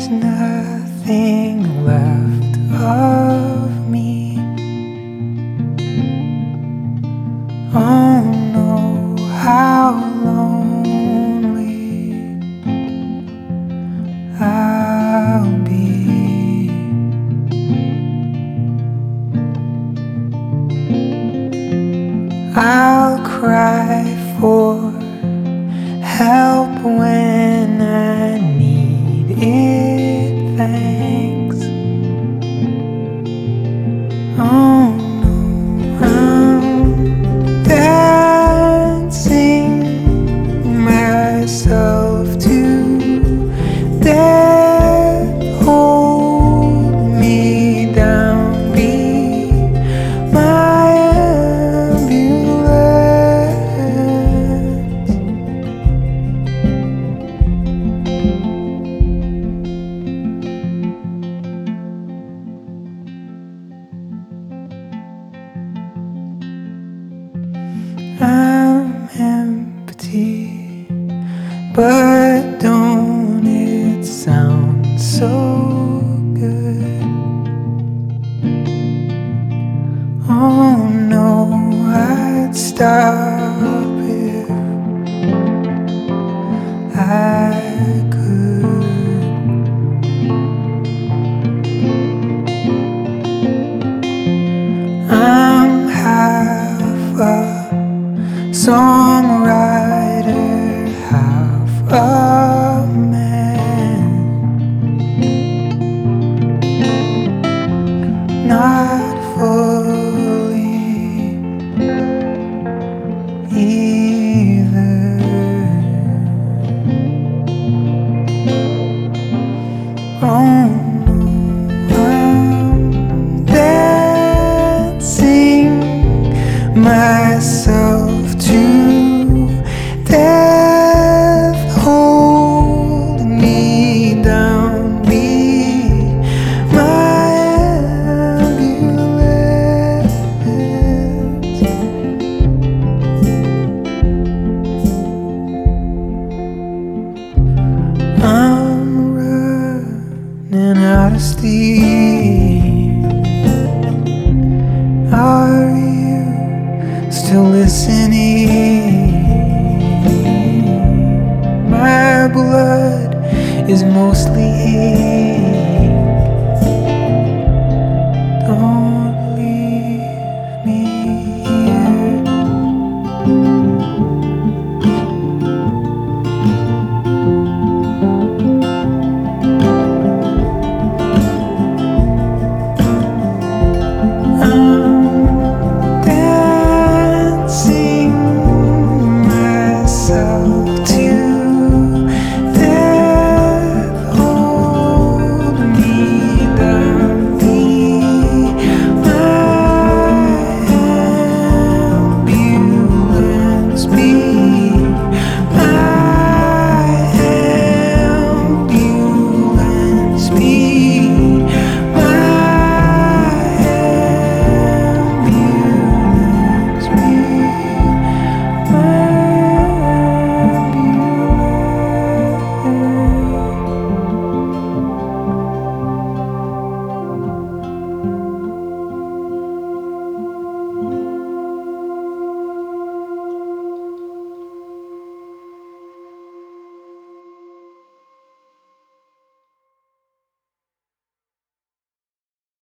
There's nothing left of me. Oh no, how lonely I'll be. I'll cry for help when I need it, thanks. Oh no, I'm dancing myself to death. Hold me down, be my ambulance. I'm empty, but don't it sound so good? Oh no, I'd stop if I could. I'm half a songwriter, half a man, not fully either. Oh no, I'm dancing myself to death. Hold me down, be my ambulance. I'm running out of steam. Are you still listening? My blood is mostly hate.